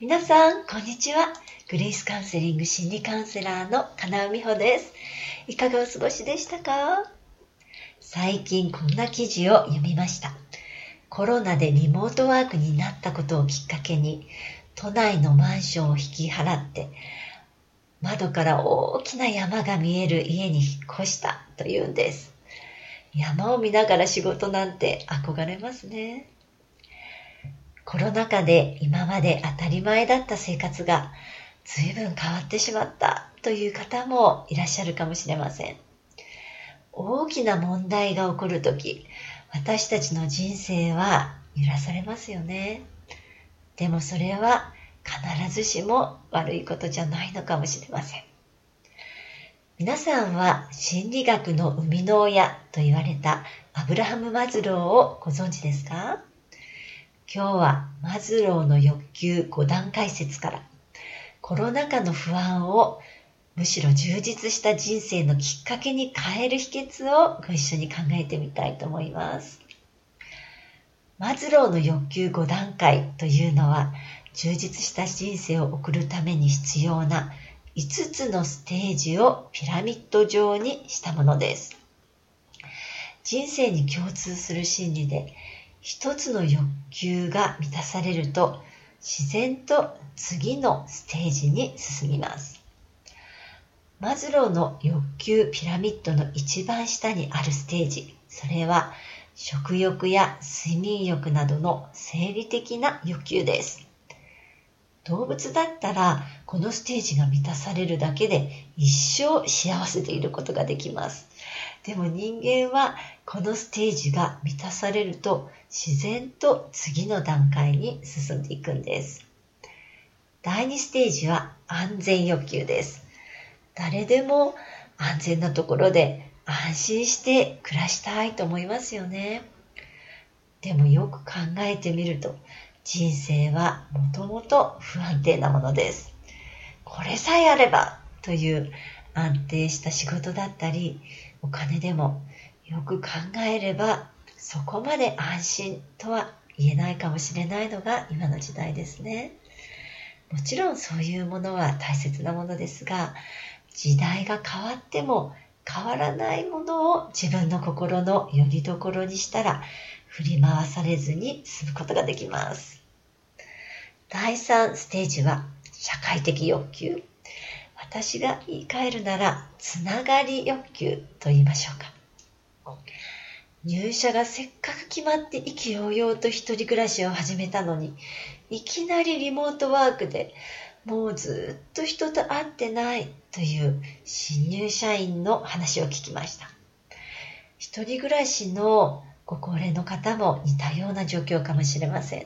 皆さん、こんにちは。グレイスカウンセリング心理カウンセラーの金尾美穂です。いかがお過ごしでしたか？最近こんな記事を読みました。コロナでリモートワークになったことをきっかけに、都内のマンションを引き払って、窓から大きな山が見える家に引っ越したというんです。山を見ながら仕事なんて憧れますね。コロナ禍で今まで当たり前だった生活が随分変わってしまったという方もいらっしゃるかもしれません。大きな問題が起こるとき、私たちの人生は揺らされますよね。でもそれは必ずしも悪いことじゃないのかもしれません。皆さんは心理学の生みの親と言われたアブラハム・マズローをご存知ですか？今日はマズローの欲求5段階説からコロナ禍の不安をむしろ充実した人生のきっかけに変える秘訣をご一緒に考えてみたいと思います。マズローの欲求5段階というのは充実した人生を送るために必要な5つのステージをピラミッド状にしたものです。人生に共通する心理で一つの欲求が満たされると自然と次のステージに進みます。マズローの欲求ピラミッドの一番下にあるステージ、それは食欲や睡眠欲などの生理的な欲求です。動物だったらこのステージが満たされるだけで一生幸せでいることができます。でも人間はこのステージが満たされると自然と次の段階に進んでいくんです。第2ステージは安全欲求です。誰でも安全なところで安心して暮らしたいと思いますよね。でもよく考えてみると人生はもともと不安定なものです。これさえあればという安定した仕事だったりお金でもよく考えればそこまで安心とは言えないかもしれないのが今の時代ですね。もちろんそういうものは大切なものですが、時代が変わっても変わらないものを自分の心の拠り所にしたら振り回されずに済むことができます。第3ステージは社会的欲求。私が言い換えるならつながり欲求と言いましょうか。入社がせっかく決まって意気揚々と一人暮らしを始めたのに、いきなりリモートワークでもうずっと人と会ってないという新入社員の話を聞きました。一人暮らしのご高齢の方も似たような状況かもしれません。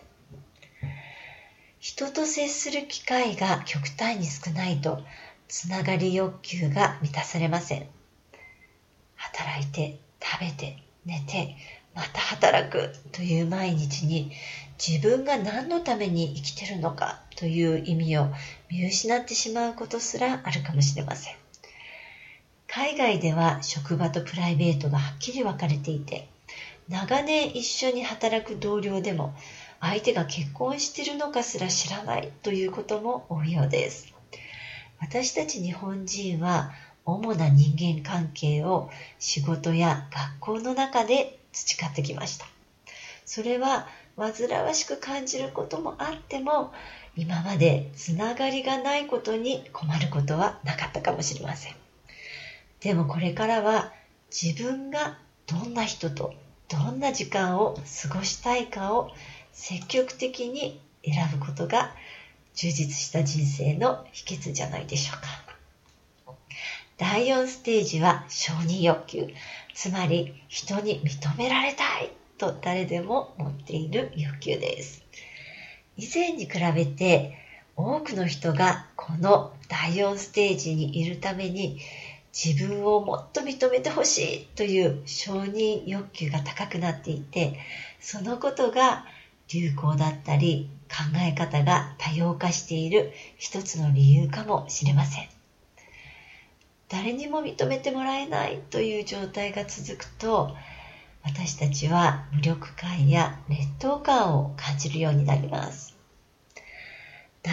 人と接する機会が極端に少ないとつながり欲求が満たされません。働いて食べて寝てまた働くという毎日に自分が何のために生きてるのかという意味を見失ってしまうことすらあるかもしれません。海外では職場とプライベートがはっきり分かれていて、長年一緒に働く同僚でも相手が結婚しているのかすら知らないということも多いようです。私たち日本人は主な人間関係を仕事や学校の中で培ってきました。それは煩わしく感じることもあっても、今までつながりがないことに困ることはなかったかもしれません。でもこれからは自分がどんな人とどんな時間を過ごしたいかを積極的に選ぶことが充実した人生の秘訣じゃないでしょうか。第4ステージは承認欲求、つまり人に認められたいと誰でも持っている欲求です。以前に比べて多くの人がこの第4ステージにいるために自分をもっと認めてほしいという承認欲求が高くなっていて、そのことが流行だったり考え方が多様化している一つの理由かもしれません。誰にも認めてもらえないという状態が続くと、私たちは無力感や劣等感を感じるようになります。第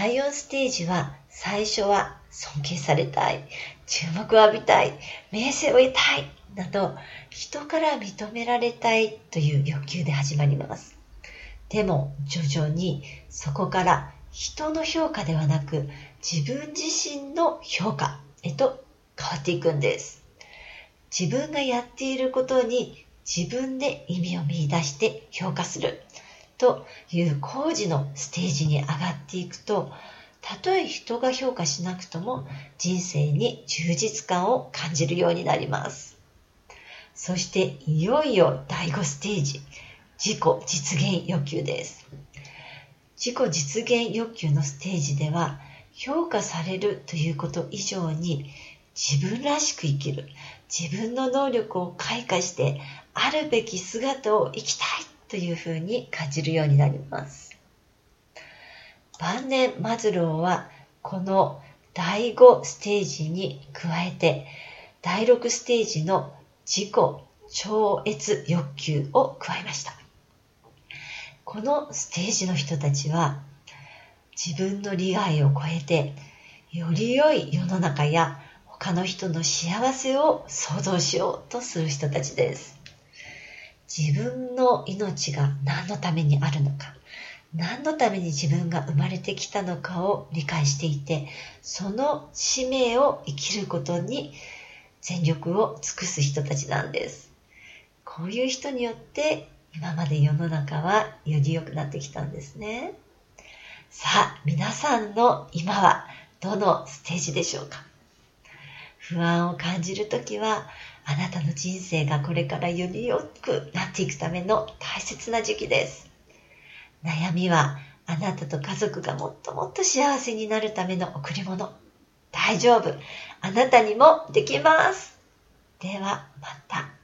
第4ステージは最初は尊敬されたい、注目を浴びたい、名声を得たいなど人から認められたいという欲求で始まります。でも徐々にそこから人の評価ではなく自分自身の評価へと変わっていくんです。自分がやっていることに自分で意味を見出して評価するという高次のステージに上がっていくと、たとえ人が評価しなくとも人生に充実感を感じるようになります。そしていよいよ第5ステージ、自己実現欲求です。自己実現欲求のステージでは、評価されるということ以上に自分らしく生きる、自分の能力を開花してあるべき姿を生きたいというふうに感じるようになります。晩年マズローはこの第5ステージに加えて第6ステージの自己超越欲求を加えました。このステージの人たちは自分の利害を超えてより良い世の中や他の人の幸せを創造しようとする人たちです。自分の命が何のためにあるのか、何のために自分が生まれてきたのかを理解していて、その使命を生きることに全力を尽くす人たちなんです。こういう人によって今まで世の中はより良くなってきたんですね。さあ、皆さんの今はどのステージでしょうか？不安を感じるときは、あなたの人生がこれからより良くなっていくための大切な時期です。悩みはあなたと家族がもっともっと幸せになるための贈り物。大丈夫。あなたにもできます。ではまた。